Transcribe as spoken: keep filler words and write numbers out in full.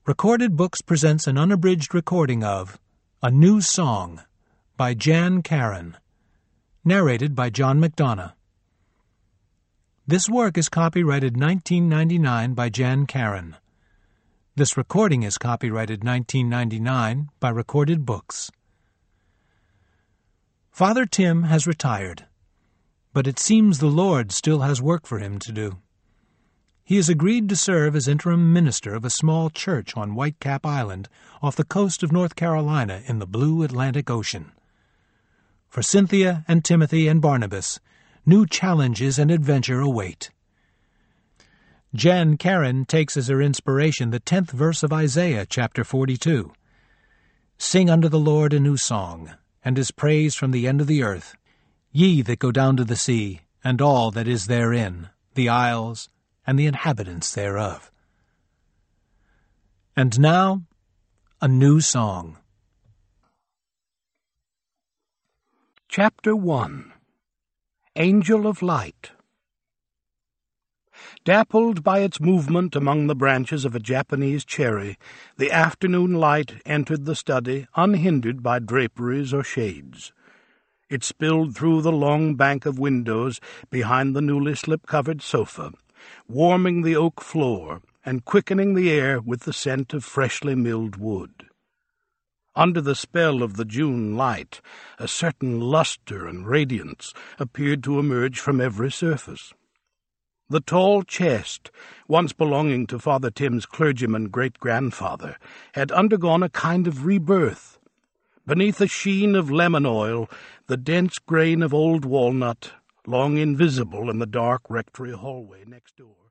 Recorded Books presents an unabridged recording of A New Song by Jan Karon, narrated by John McDonough. This work is copyrighted nineteen ninety-nine by Jan Karon. This recording is copyrighted nineteen ninety-nine by Recorded Books. Father Tim has retired, but it seems the Lord still has work for him to do. He has agreed to serve as interim minister of a small church on Whitecap Island off the coast of North Carolina in the blue Atlantic Ocean. For Cynthia and Timothy and Barnabas, new challenges and adventure await. Jan Karon takes as her inspiration the tenth verse of Isaiah chapter forty-two. Sing unto the Lord a new song, and his praise from the end of the earth, ye that go down to the sea, and all that is therein, the isles, and the inhabitants thereof. And now, a new song. Chapter one. Angel of Light. Dappled by its movement among the branches of a Japanese cherry, the afternoon light entered the study unhindered by draperies or shades. It spilled through the long bank of windows behind the newly slip-covered sofa, warming the oak floor and quickening the air with the scent of freshly milled wood. Under the spell of the June light, a certain luster and radiance appeared to emerge from every surface. The tall chest, once belonging to Father Tim's clergyman great-grandfather, had undergone a kind of rebirth. Beneath a sheen of lemon oil, the dense grain of old walnut, long invisible in the dark rectory hallway next door,